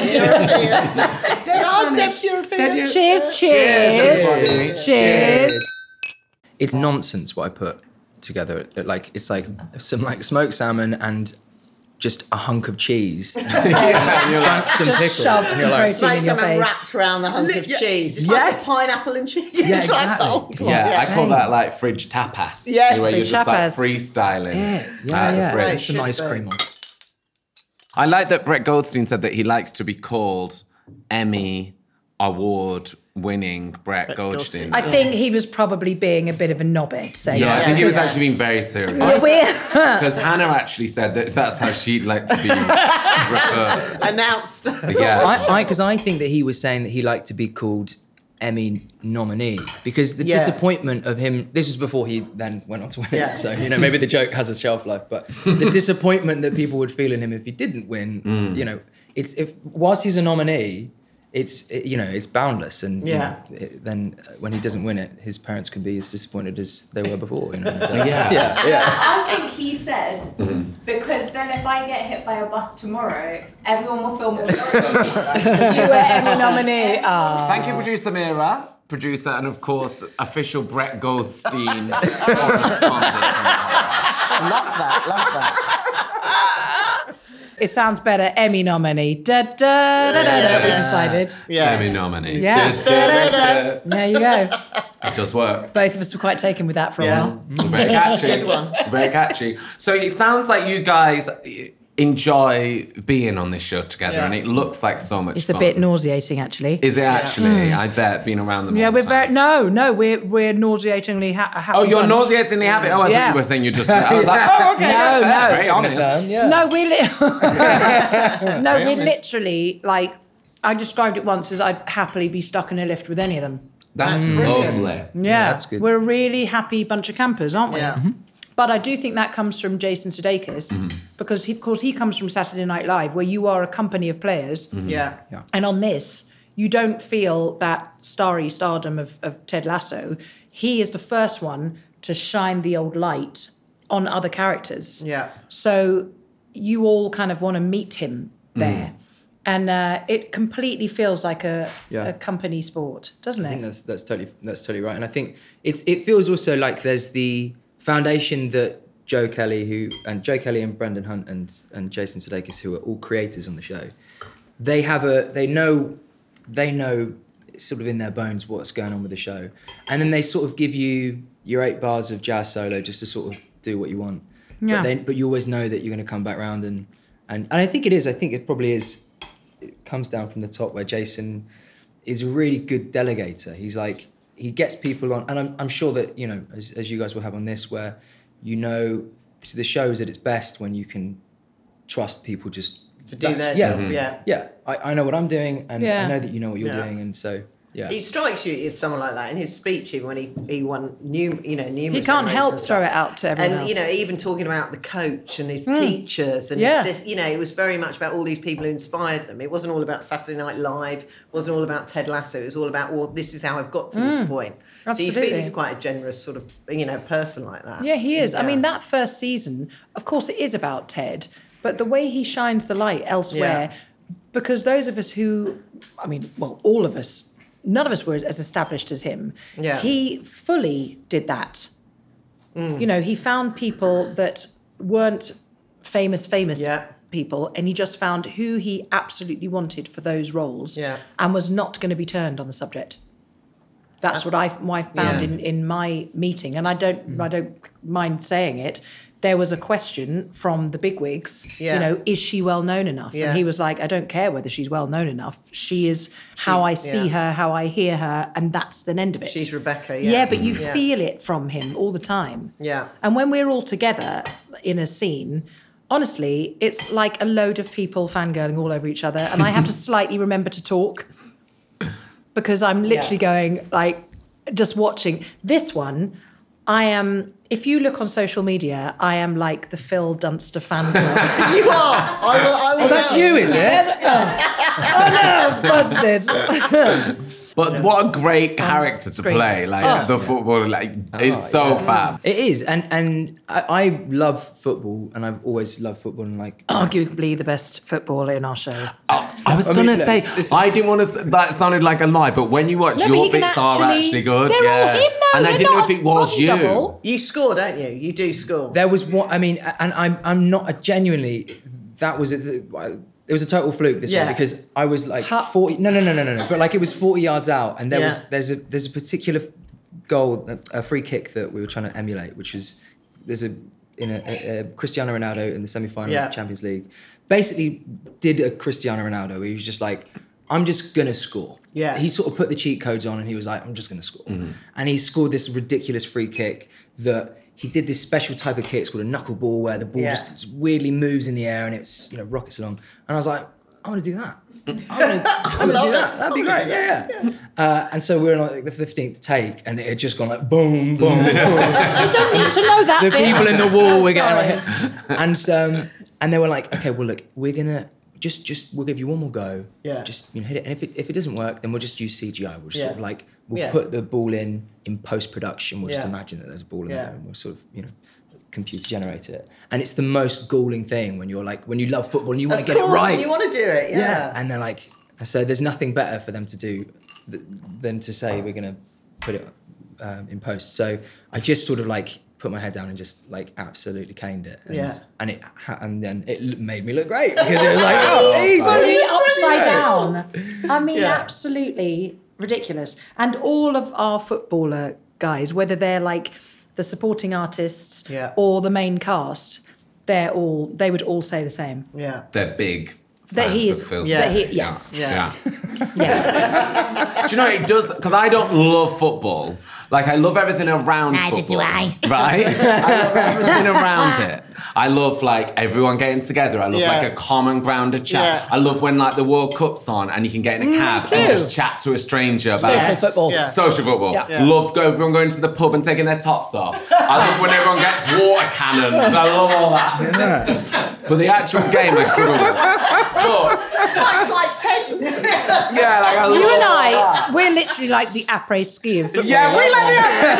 [SPEAKER 3] Deb European.
[SPEAKER 4] Cheers, cheers,
[SPEAKER 1] everybody.
[SPEAKER 4] cheers.
[SPEAKER 5] It's nonsense what I put together. Like it's like some like smoked salmon and just a hunk of cheese,
[SPEAKER 1] Yeah, you're like,
[SPEAKER 5] Branston
[SPEAKER 4] Just
[SPEAKER 5] pickle.
[SPEAKER 4] shove
[SPEAKER 5] And you're
[SPEAKER 4] some
[SPEAKER 5] like,
[SPEAKER 4] protein
[SPEAKER 3] Like
[SPEAKER 4] in your
[SPEAKER 3] something
[SPEAKER 4] face.
[SPEAKER 3] wrapped around the hunk of
[SPEAKER 5] Yeah.
[SPEAKER 3] cheese. It's
[SPEAKER 5] Yes.
[SPEAKER 3] like pineapple and cheese.
[SPEAKER 5] Yeah,
[SPEAKER 3] It's like
[SPEAKER 5] exactly.
[SPEAKER 3] the whole plot.
[SPEAKER 1] yeah, I call
[SPEAKER 4] Same.
[SPEAKER 1] that like fridge tapas.
[SPEAKER 3] Yeah,
[SPEAKER 1] where you're
[SPEAKER 4] fridge
[SPEAKER 1] just like
[SPEAKER 4] tapas.
[SPEAKER 1] freestyling.
[SPEAKER 5] yeah, yeah,
[SPEAKER 1] at the
[SPEAKER 5] yeah.
[SPEAKER 1] fridge.
[SPEAKER 3] Right.
[SPEAKER 5] Some ice
[SPEAKER 3] should be.
[SPEAKER 5] cream on.
[SPEAKER 1] I like that Brett Goldstein said that he likes to be called Emmy Award winning Brett Goldstein.
[SPEAKER 3] Goldstein.
[SPEAKER 4] I think he was probably being a bit of a knobhead. Saying
[SPEAKER 1] yeah, I
[SPEAKER 4] that.
[SPEAKER 1] think he was
[SPEAKER 3] Yeah.
[SPEAKER 1] actually being very serious.
[SPEAKER 4] We're-
[SPEAKER 1] Because Hannah actually said that that's how she'd like to be referred.
[SPEAKER 3] Announced.
[SPEAKER 1] Yeah.
[SPEAKER 5] I, I, because I think that he was saying that he liked to be called Emmy nominee because the
[SPEAKER 3] Yeah.
[SPEAKER 5] disappointment of him. This was before he then went on to win.
[SPEAKER 3] Yeah.
[SPEAKER 5] So you know maybe the joke has a shelf life, but the disappointment that people would feel in him if he didn't win.
[SPEAKER 1] Mm.
[SPEAKER 5] You know, it's if whilst he's a nominee. It's it, you know it's boundless, and you
[SPEAKER 3] Yeah.
[SPEAKER 5] know, it, then uh, when he doesn't win it, his parents can be as disappointed as they were before. You know?
[SPEAKER 1] Yeah.
[SPEAKER 5] yeah, yeah.
[SPEAKER 7] I think he said, because then if I get hit by a bus tomorrow, everyone will feel more sorry for me.
[SPEAKER 4] You were Emmy nominee. Ah.
[SPEAKER 1] Thank you, producer Mira, producer, and of course, official Brett Goldstein correspondent.
[SPEAKER 3] Love that, love that.
[SPEAKER 4] It sounds better. Emmy nominee. Da, da, da, da, da, we decided.
[SPEAKER 3] Yeah.
[SPEAKER 1] Emmy nominee.
[SPEAKER 4] Yeah.
[SPEAKER 1] Da, da, da, da.
[SPEAKER 4] There you go.
[SPEAKER 1] It does work.
[SPEAKER 4] Both of us were quite taken with that for a
[SPEAKER 3] Yeah.
[SPEAKER 4] while.
[SPEAKER 1] Very catchy.
[SPEAKER 3] Good one.
[SPEAKER 1] Very catchy. So it sounds like you guys enjoy being on this show together,
[SPEAKER 3] Yeah.
[SPEAKER 1] and it looks like so much
[SPEAKER 4] It's a
[SPEAKER 1] fun.
[SPEAKER 4] bit nauseating, actually.
[SPEAKER 1] Is it actually? I bet, being around them
[SPEAKER 4] Yeah,
[SPEAKER 1] all
[SPEAKER 4] we're
[SPEAKER 1] the
[SPEAKER 4] very
[SPEAKER 1] time.
[SPEAKER 4] no, no. We're we're nauseatingly ha- happy.
[SPEAKER 1] Oh, you're
[SPEAKER 4] bunch.
[SPEAKER 1] nauseatingly happy. Oh, I
[SPEAKER 4] Yeah.
[SPEAKER 1] thought you were saying you just. I was like, oh, okay.
[SPEAKER 4] No,
[SPEAKER 1] yeah, fair,
[SPEAKER 4] no.
[SPEAKER 1] very honest.
[SPEAKER 5] Yeah.
[SPEAKER 4] No, we li- no, we
[SPEAKER 1] honest.
[SPEAKER 4] literally like. I described it once as I'd happily be stuck in a lift with any of them.
[SPEAKER 1] That's
[SPEAKER 3] brilliant.
[SPEAKER 1] lovely.
[SPEAKER 4] Yeah,
[SPEAKER 5] that's good.
[SPEAKER 4] We're a really happy bunch of campers, aren't we?
[SPEAKER 3] Yeah.
[SPEAKER 4] But I do think that comes from Jason Sudeikis because, he, of course, he comes from Saturday Night Live, where you are a company of players,
[SPEAKER 3] Yeah.
[SPEAKER 4] and on this, you don't feel that starry stardom of, of Ted Lasso. He is the first one to shine the old light on other characters.
[SPEAKER 3] Yeah.
[SPEAKER 4] So you all kind of want to meet him there. And uh, it completely feels like a,
[SPEAKER 5] Yeah.
[SPEAKER 4] a company sport, doesn't
[SPEAKER 5] I think
[SPEAKER 4] it?
[SPEAKER 5] that's that's totally that's totally right, and I think it's it feels also like there's the foundation that Joe Kelly, who and Joe Kelly and Brendan Hunt and and Jason Sudeikis, who are all creators on the show, they have a they know they know sort of in their bones what's going on with the show, and then they sort of give you your eight bars of jazz solo just to sort of do what you want.
[SPEAKER 4] Yeah.
[SPEAKER 5] But then but you always know that you're going to come back round and and and I think it is. I think it probably is. It comes down from the top where Jason is a really good delegator. He's like, he gets people on, and I'm, I'm sure that, you know, as, as you guys will have on this, where, you know, the show is at its best when you can trust people just
[SPEAKER 3] To do
[SPEAKER 5] that's-
[SPEAKER 3] their
[SPEAKER 5] yeah,
[SPEAKER 3] job, yeah.
[SPEAKER 5] yeah. I, I know what I'm doing, and
[SPEAKER 4] Yeah.
[SPEAKER 5] I know that you know what you're
[SPEAKER 3] Yeah.
[SPEAKER 5] doing, and so, yeah.
[SPEAKER 3] He strikes you as someone like that in his speech, even when he, he won new, you know, numerous.
[SPEAKER 4] He can't
[SPEAKER 3] Emmys
[SPEAKER 4] help
[SPEAKER 3] and stuff.
[SPEAKER 4] throw it out to everyone
[SPEAKER 3] And
[SPEAKER 4] else.
[SPEAKER 3] you know, even talking about the coach and his teachers and
[SPEAKER 4] Yeah.
[SPEAKER 3] his, sis- you know, it was very much about all these people who inspired them. It wasn't all about Saturday Night Live. It wasn't all about Ted Lasso. It was all about, well, this is how I've got to this point. So you feel
[SPEAKER 4] Absolutely.
[SPEAKER 3] he's quite a generous sort of, you know, person like that.
[SPEAKER 4] Yeah, he is. I
[SPEAKER 3] Yeah.
[SPEAKER 4] mean, that first season, of course, it is about Ted, but the way he shines the light elsewhere,
[SPEAKER 3] Yeah.
[SPEAKER 4] because those of us who, I mean, well, all of us, none of us were as established as him.
[SPEAKER 3] Yeah.
[SPEAKER 4] He fully did that. You know, he found people that weren't famous, famous
[SPEAKER 3] Yeah.
[SPEAKER 4] people, and he just found who he absolutely wanted for those roles
[SPEAKER 3] Yeah.
[SPEAKER 4] and was not going to be turned on the subject. That's what I, what I found
[SPEAKER 3] Yeah.
[SPEAKER 4] in, in my meeting, and I don't I don't mind saying it. There was a question from the bigwigs.
[SPEAKER 3] Yeah.
[SPEAKER 4] You know, is she well known enough?
[SPEAKER 3] Yeah.
[SPEAKER 4] And he was like, I don't care whether she's well known enough. She is how I see
[SPEAKER 3] yeah.
[SPEAKER 4] her, how I hear her, and that's the end of it.
[SPEAKER 3] She's Rebecca, yeah.
[SPEAKER 4] Yeah, but you
[SPEAKER 3] Yeah.
[SPEAKER 4] feel it from him all the time.
[SPEAKER 3] Yeah.
[SPEAKER 4] And when we're all together in a scene, honestly, it's like a load of people fangirling all over each other, and I have to slightly remember to talk because I'm literally
[SPEAKER 3] Yeah.
[SPEAKER 4] going like just watching this one. I am. If you look on social media, I am like the Phil Dunster fan club.
[SPEAKER 3] You are. I will. I will
[SPEAKER 5] Oh, that's
[SPEAKER 3] know.
[SPEAKER 5] you, is it?
[SPEAKER 4] Oh no, busted.
[SPEAKER 1] But what a great character to
[SPEAKER 4] screen.
[SPEAKER 1] play. Like
[SPEAKER 4] Oh.
[SPEAKER 1] the football, like it's so fab.
[SPEAKER 5] It is, and and I, I love football, and I've always loved football, and like
[SPEAKER 4] Arguably the best footballer in our show.
[SPEAKER 1] I was
[SPEAKER 5] I mean,
[SPEAKER 1] gonna
[SPEAKER 5] look,
[SPEAKER 1] say
[SPEAKER 5] this is-
[SPEAKER 1] I didn't want to. That sounded like a lie, but when you watch
[SPEAKER 4] No, but
[SPEAKER 1] your
[SPEAKER 4] he can
[SPEAKER 1] bits are
[SPEAKER 4] actually-
[SPEAKER 1] actually good.
[SPEAKER 4] they're all
[SPEAKER 1] yeah.
[SPEAKER 4] him, though,
[SPEAKER 1] and I
[SPEAKER 4] they're
[SPEAKER 1] didn't know
[SPEAKER 4] not
[SPEAKER 1] if it was
[SPEAKER 4] body
[SPEAKER 1] you.
[SPEAKER 4] double.
[SPEAKER 3] You score, don't you? You do score.
[SPEAKER 5] there was one. I mean, and I'm I'm not a genuinely. That was a, it was a total fluke this
[SPEAKER 3] Yeah.
[SPEAKER 5] one because I was like
[SPEAKER 4] Ha-
[SPEAKER 5] forty. No, no, no, no, no, no. But like it was forty yards out, and there
[SPEAKER 3] Yeah.
[SPEAKER 5] was there's a there's a particular goal, a free kick that we were trying to emulate, which was there's a in a, a, a Cristiano Ronaldo in the semi final
[SPEAKER 3] Yeah.
[SPEAKER 5] of the Champions League. Basically, did a Cristiano Ronaldo. Where he was just like, I'm just gonna score.
[SPEAKER 3] Yeah.
[SPEAKER 5] He sort of put the cheat codes on, and he was like, I'm just gonna score. And he scored this ridiculous free kick that. He did this special type of kick, it's called a knuckleball, where the ball
[SPEAKER 3] Yeah.
[SPEAKER 5] just weirdly moves in the air and it's, you know, rockets along. And I was like, I want to do that. I want to, I want to do that. That'd be great. Yeah, yeah. Uh, and so we were on like the fifteenth take, and it had just gone like boom, boom, boom.
[SPEAKER 4] You don't need to know that
[SPEAKER 5] The
[SPEAKER 4] bit.
[SPEAKER 5] people in the wall were
[SPEAKER 4] Sorry.
[SPEAKER 5] getting like, and so, and they were like, okay, well look, we're gonna just, just we'll give you one more go.
[SPEAKER 3] Yeah.
[SPEAKER 5] Just you know hit it, and if it if it doesn't work, then we'll just use C G I. We'll just
[SPEAKER 3] Yeah.
[SPEAKER 5] sort of like we'll
[SPEAKER 3] Yeah.
[SPEAKER 5] put the ball in in post production. We'll just
[SPEAKER 3] Yeah.
[SPEAKER 5] imagine that there's a ball in
[SPEAKER 3] Yeah.
[SPEAKER 5] there, and we'll sort of you know. computer generate it, and it's the most galling thing when you're like when you love football and you want
[SPEAKER 3] Of
[SPEAKER 5] to get it
[SPEAKER 3] course,
[SPEAKER 5] right.
[SPEAKER 3] You want to do it, yeah.
[SPEAKER 5] And they're like, so there's nothing better for them to do th- than to say we're gonna put it um, in post. So I just sort of like put my head down and just like absolutely caned it. And,
[SPEAKER 3] Yeah.
[SPEAKER 5] and it ha- and then it l- made me look great because it was like, oh, easy.
[SPEAKER 4] Fully upside down. I mean,
[SPEAKER 3] Yeah.
[SPEAKER 4] absolutely ridiculous. And all of our footballer guys, whether they're like the supporting artists
[SPEAKER 3] Yeah.
[SPEAKER 4] or the main cast, they're all they would all say the same.
[SPEAKER 3] Yeah.
[SPEAKER 1] They're big.
[SPEAKER 4] That he
[SPEAKER 1] fans
[SPEAKER 4] is-
[SPEAKER 1] of Phil's
[SPEAKER 3] that
[SPEAKER 1] music.
[SPEAKER 4] he- yes.
[SPEAKER 1] Yeah.
[SPEAKER 3] Yeah.
[SPEAKER 4] Yeah.
[SPEAKER 1] Do you know it does? Because I don't love football. Like I love everything around
[SPEAKER 6] Neither do
[SPEAKER 1] football.
[SPEAKER 6] I.
[SPEAKER 1] Right? I love everything around it. I love like everyone getting together. I love
[SPEAKER 3] Yeah.
[SPEAKER 1] like a common ground of chat.
[SPEAKER 3] Yeah.
[SPEAKER 1] I love when like the World Cup's on and you can get in a cab and
[SPEAKER 4] too.
[SPEAKER 1] just chat to a stranger about
[SPEAKER 4] Social
[SPEAKER 3] Yes.
[SPEAKER 4] football.
[SPEAKER 3] Yeah.
[SPEAKER 1] social football.
[SPEAKER 4] Yeah.
[SPEAKER 3] Yeah.
[SPEAKER 1] Love go everyone going to the pub and taking their tops off. I love when everyone gets water cannons. I love all that. But the actual game I struggle with. But
[SPEAKER 3] It's like Ted.
[SPEAKER 1] yeah, like I love
[SPEAKER 4] You and
[SPEAKER 1] all
[SPEAKER 4] I,
[SPEAKER 1] that.
[SPEAKER 4] we're literally like the après ski of football.
[SPEAKER 1] Yeah, we let the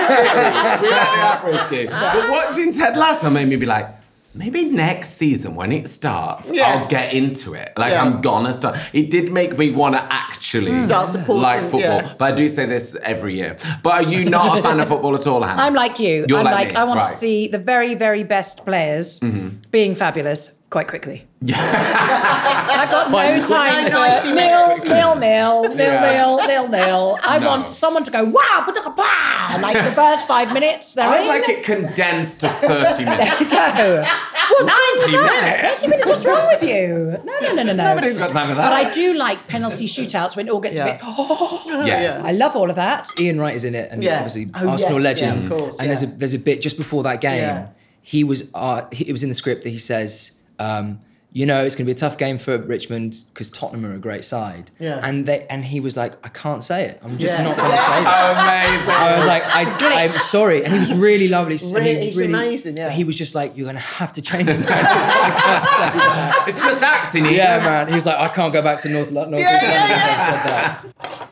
[SPEAKER 1] après We let the après ski. But watching Ted Lasso made me be like, maybe next season when it starts,
[SPEAKER 3] Yeah.
[SPEAKER 1] I'll get into it. Like
[SPEAKER 3] Yeah.
[SPEAKER 1] I'm gonna start. It did make me want to actually
[SPEAKER 3] Start supporting,
[SPEAKER 1] like football.
[SPEAKER 3] yeah.
[SPEAKER 1] But I do say this every year. But are you not a fan of football at all, Hannah?
[SPEAKER 4] I'm like you.
[SPEAKER 1] You're
[SPEAKER 4] I'm
[SPEAKER 1] like
[SPEAKER 4] like,
[SPEAKER 1] me,
[SPEAKER 4] I want
[SPEAKER 1] right.
[SPEAKER 4] to see the very, very best players being fabulous quite quickly. I've got no time
[SPEAKER 3] ninety
[SPEAKER 4] for nil,
[SPEAKER 3] minutes.
[SPEAKER 4] nil, nil, nil,
[SPEAKER 1] Yeah.
[SPEAKER 4] nil, nil, nil. I
[SPEAKER 1] No.
[SPEAKER 4] want someone to go, wow, ba-da-ka-bah, like the first five minutes. They're
[SPEAKER 1] I
[SPEAKER 4] in.
[SPEAKER 1] like it condensed to thirty minutes.
[SPEAKER 4] Go. What's wrong with
[SPEAKER 1] ninety
[SPEAKER 4] that?
[SPEAKER 1] minutes?
[SPEAKER 4] ninety minutes, what's wrong with you? No, no, no, no, no.
[SPEAKER 1] Nobody's got time for that.
[SPEAKER 4] But I do like penalty shootouts when it all gets
[SPEAKER 3] Yeah.
[SPEAKER 4] a bit, oh,
[SPEAKER 1] Yes.
[SPEAKER 4] I love all of that.
[SPEAKER 5] Ian Wright is in it, and
[SPEAKER 3] Yeah.
[SPEAKER 5] obviously
[SPEAKER 3] Oh,
[SPEAKER 5] Arsenal
[SPEAKER 3] yes, yeah,
[SPEAKER 5] legend.
[SPEAKER 3] of course,
[SPEAKER 5] and there's a
[SPEAKER 3] yeah.
[SPEAKER 5] there's a bit just before that game.
[SPEAKER 3] Yeah.
[SPEAKER 5] He was uh, he, it was in the script that he says, um, you know, it's going to be a tough game for Richmond because Tottenham are a great side.
[SPEAKER 3] Yeah.
[SPEAKER 5] And they and he was like, I can't say it. I'm just
[SPEAKER 3] Yeah.
[SPEAKER 5] not going to say that.
[SPEAKER 1] Amazing.
[SPEAKER 5] I was like, I, I'm sorry, and he was really lovely. and
[SPEAKER 3] Really-
[SPEAKER 5] he
[SPEAKER 3] he's amazing, yeah.
[SPEAKER 5] He was just like, you're going to have to change it. Man. I can't say that.
[SPEAKER 1] It's just acting. Ian.
[SPEAKER 5] Yeah, man. He was like, I can't go back to North London. North East London if I said that.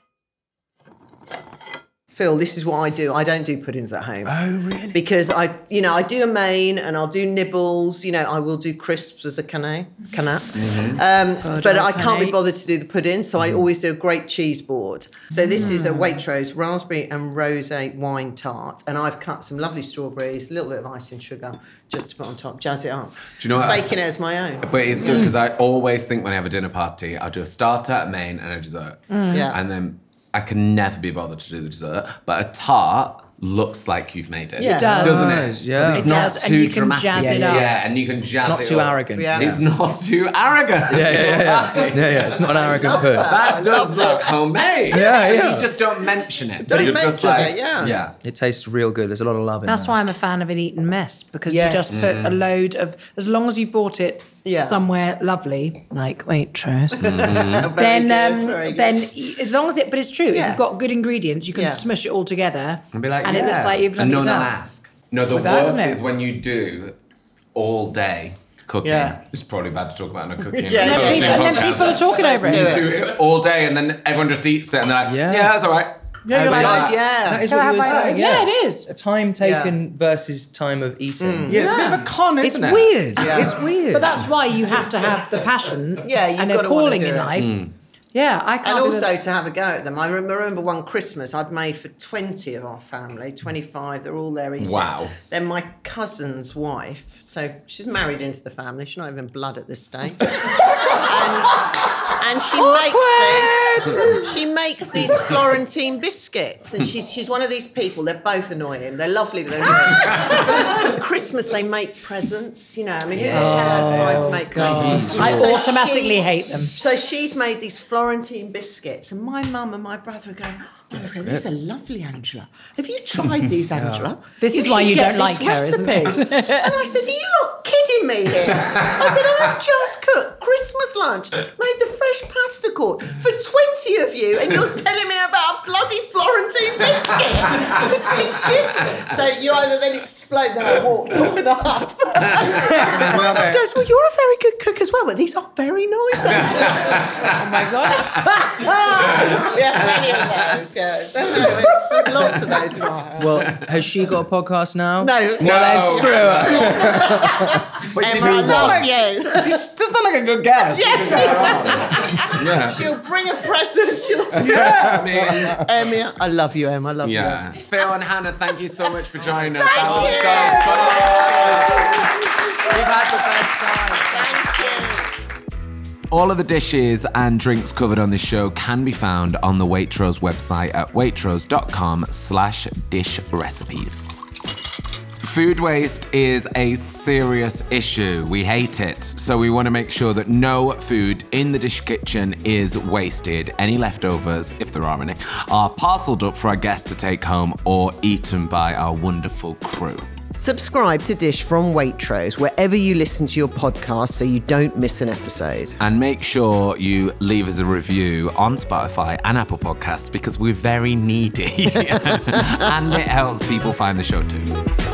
[SPEAKER 3] Phil, this is what I do. I don't do puddings at home.
[SPEAKER 1] Oh, really?
[SPEAKER 3] Because I, you know, I do a main and I'll do nibbles. You know, I will do crisps as a canap, canap. Um, but I can't be
[SPEAKER 4] canap.
[SPEAKER 3] bothered to do the pudding, so I always do a great cheese board. So this is a Waitrose raspberry and rosé wine tart, and I've cut some lovely strawberries, a little bit of icing sugar, just to put on top, jazz it up.
[SPEAKER 1] Do you know what?
[SPEAKER 3] Faking it as my own.
[SPEAKER 1] But it's good because I always think when I have a dinner party, I'll do a starter, a main, and a dessert.
[SPEAKER 3] Yeah.
[SPEAKER 1] And then I can never be bothered to do the dessert. But a tart looks like you've made it.
[SPEAKER 3] Yeah. It
[SPEAKER 4] does.
[SPEAKER 1] Doesn't
[SPEAKER 5] Does,
[SPEAKER 1] it?
[SPEAKER 5] yeah.
[SPEAKER 1] It's
[SPEAKER 4] It
[SPEAKER 1] not
[SPEAKER 4] does, and
[SPEAKER 1] too
[SPEAKER 4] you can
[SPEAKER 1] dramatic.
[SPEAKER 4] jazz
[SPEAKER 5] it
[SPEAKER 1] yeah,
[SPEAKER 5] up.
[SPEAKER 1] Yeah, and you can jazz
[SPEAKER 5] It's not
[SPEAKER 1] it
[SPEAKER 5] too
[SPEAKER 1] up.
[SPEAKER 5] arrogant.
[SPEAKER 3] Yeah.
[SPEAKER 1] It's not too arrogant.
[SPEAKER 5] Yeah, yeah, yeah, yeah. yeah, yeah. It's not an arrogant put.
[SPEAKER 1] That does look homemade.
[SPEAKER 5] Yeah,
[SPEAKER 1] And
[SPEAKER 5] yeah.
[SPEAKER 1] You just don't mention it.
[SPEAKER 3] Don't
[SPEAKER 1] You're just
[SPEAKER 3] mention
[SPEAKER 1] like,
[SPEAKER 3] it, yeah.
[SPEAKER 1] Yeah.
[SPEAKER 5] It tastes real good. There's a lot of love in
[SPEAKER 4] That's
[SPEAKER 5] there.
[SPEAKER 4] why I'm a fan of an eaten mess, because
[SPEAKER 3] Yes.
[SPEAKER 4] you just put a load of, as long as you've bought it
[SPEAKER 3] Yeah.
[SPEAKER 4] somewhere lovely, like Waitrose,
[SPEAKER 3] Very
[SPEAKER 4] then
[SPEAKER 3] good,
[SPEAKER 4] um,
[SPEAKER 3] very good.
[SPEAKER 4] then y- as long as it, but it's true. If
[SPEAKER 3] Yeah.
[SPEAKER 4] you've got good ingredients, you can
[SPEAKER 3] Yeah.
[SPEAKER 4] smush it all together,
[SPEAKER 1] And be like,
[SPEAKER 4] and
[SPEAKER 1] yeah.
[SPEAKER 4] it looks like you've done
[SPEAKER 1] And no one
[SPEAKER 4] yourself.
[SPEAKER 1] ask. No, the
[SPEAKER 4] Like that,
[SPEAKER 1] worst
[SPEAKER 4] doesn't it?
[SPEAKER 1] is when you do all day cooking.
[SPEAKER 3] Yeah.
[SPEAKER 1] It's probably bad to talk about on a cooking.
[SPEAKER 3] Yeah,
[SPEAKER 4] And then,
[SPEAKER 3] yeah,
[SPEAKER 4] people, and then people are talking
[SPEAKER 3] Let's
[SPEAKER 4] over
[SPEAKER 3] do
[SPEAKER 4] it.
[SPEAKER 3] it.
[SPEAKER 1] Do it all day, and then everyone just eats it, and they're like,
[SPEAKER 5] Yeah.
[SPEAKER 1] "Yeah, that's all right."
[SPEAKER 4] Yeah, you're
[SPEAKER 5] Oh,
[SPEAKER 4] like,
[SPEAKER 5] God,
[SPEAKER 3] God, yeah.
[SPEAKER 5] That is
[SPEAKER 4] Can I
[SPEAKER 5] what
[SPEAKER 4] have
[SPEAKER 5] you were
[SPEAKER 4] my
[SPEAKER 5] saying.
[SPEAKER 4] own? Yeah, it is.
[SPEAKER 5] A time taken versus time of eating.
[SPEAKER 1] Yeah, it's a bit of a con,
[SPEAKER 5] It's
[SPEAKER 1] isn't it?
[SPEAKER 5] weird.
[SPEAKER 3] Yeah.
[SPEAKER 5] It's weird.
[SPEAKER 4] But that's why you have to have the passion
[SPEAKER 3] Yeah, you've
[SPEAKER 4] and
[SPEAKER 3] got
[SPEAKER 4] a
[SPEAKER 3] to wanna
[SPEAKER 4] calling
[SPEAKER 3] do
[SPEAKER 4] in
[SPEAKER 3] it.
[SPEAKER 4] life. Yeah, I can't.
[SPEAKER 3] And
[SPEAKER 4] do the-
[SPEAKER 3] also to have a go at them. I rem- remember one Christmas I'd made for twenty of our family, twenty-five, they're all there eating.
[SPEAKER 1] Wow.
[SPEAKER 3] Then my cousin's wife, so she's married into the family, she's not even blood at this stage. and, and she makes this, she makes these Florentine biscuits. And she's she's one of these people, they're both annoying. They're lovely, but they're annoying. for, for Christmas they make presents, you know. I mean, who the hell has time to make presents?
[SPEAKER 4] I
[SPEAKER 3] So
[SPEAKER 4] automatically
[SPEAKER 3] she-
[SPEAKER 4] hate them.
[SPEAKER 3] So she's made these Florentine biscuits, and my mum and my brother are going, oh, I said, these are lovely, Angela. Have you tried these, Angela?
[SPEAKER 4] This is
[SPEAKER 3] should
[SPEAKER 4] why you
[SPEAKER 3] get
[SPEAKER 4] don't like
[SPEAKER 3] this
[SPEAKER 4] her, isn't
[SPEAKER 3] recipe."
[SPEAKER 4] it?
[SPEAKER 3] And I said, are you not kidding me here? I said, I've just cooked Christmas lunch, made the fresh pasta court for twenty of you, and you're telling me about a bloody Florentine biscuit. It's ridiculous. So you either then explode, then I walked off in a huff. And my mum goes, well, you're a very good cook as well, but these are very nice, Angela.
[SPEAKER 4] Oh my god!
[SPEAKER 3] Yeah, many of those, yeah. No, no, it's lots of those in my house.
[SPEAKER 5] Well, has she got a podcast now?
[SPEAKER 3] No,
[SPEAKER 5] Well,
[SPEAKER 3] no.
[SPEAKER 5] then screw her.
[SPEAKER 1] Wait,
[SPEAKER 3] Emma, I love you.
[SPEAKER 1] She does sound like a good guest.
[SPEAKER 3] Yes,
[SPEAKER 1] Yeah.
[SPEAKER 3] she'll bring a present. She'll do
[SPEAKER 1] Yeah, I mean,
[SPEAKER 3] Emma, I love you, Emma. I love
[SPEAKER 1] yeah.
[SPEAKER 3] you.
[SPEAKER 1] Phil and Hannah, thank you so much for joining us.
[SPEAKER 3] Thank
[SPEAKER 1] that was
[SPEAKER 3] you.
[SPEAKER 1] so fun.
[SPEAKER 5] We've had the best time.
[SPEAKER 3] Thank you.
[SPEAKER 1] All of the dishes and drinks covered on this show can be found on the Waitrose website at waitrose.com slash dish recipes. Food waste is a serious issue. We hate it. So we want to make sure that no food in the dish kitchen is wasted. Any leftovers, if there are any, are parceled up for our guests to take home or eaten by our wonderful crew.
[SPEAKER 3] Subscribe to Dish from Waitrose wherever you listen to your podcast so you don't miss an episode.
[SPEAKER 1] And make sure you leave us a review on Spotify and Apple Podcasts because we're very needy. And it helps people find the show too.